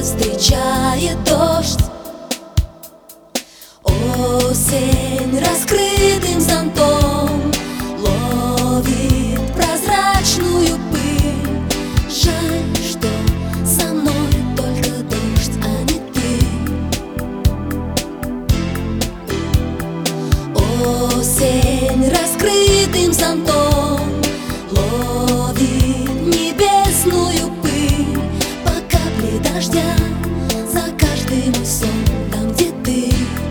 встречает дождь. Осень раскрытым зонтом ловит прозрачную пыль. Жаль, что со мной только дождь, а не ты. Осень раскрытым зонтом ловит небесную пыль. По капле дождя за каждый мой сон там, где ты.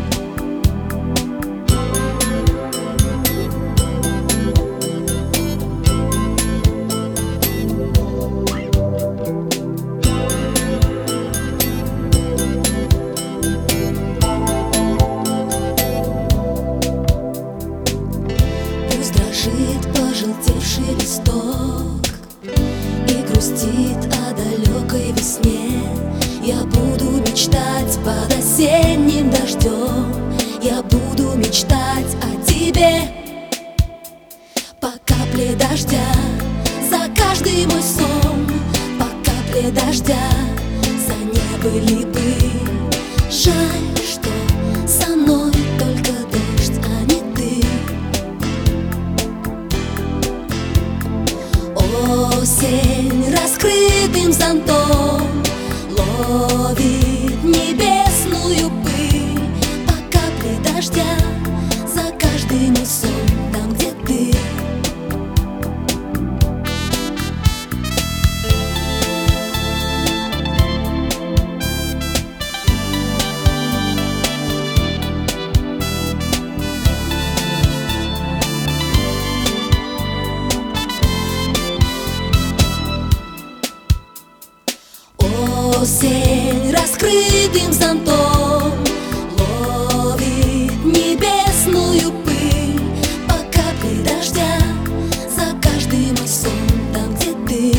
Пусть дрожит пожелтевший листок и грустит о далекой весне, я буду мечтать под осенним дождем. Я буду мечтать о тебе. По капле дождя за каждый мой сон, по капле дождя за небо липы. Жаль, что со мной только дождь, а не ты. Осень раскрытым зонтом ловит небесную пыль. По капле дождя за каждый мой сон там, где ты. Осень раскрытым зонтом ловит небесную пыль. По капле дождя за каждый мой сон там, где ты.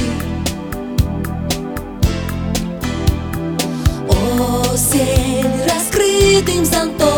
Осень раскрытым зонтом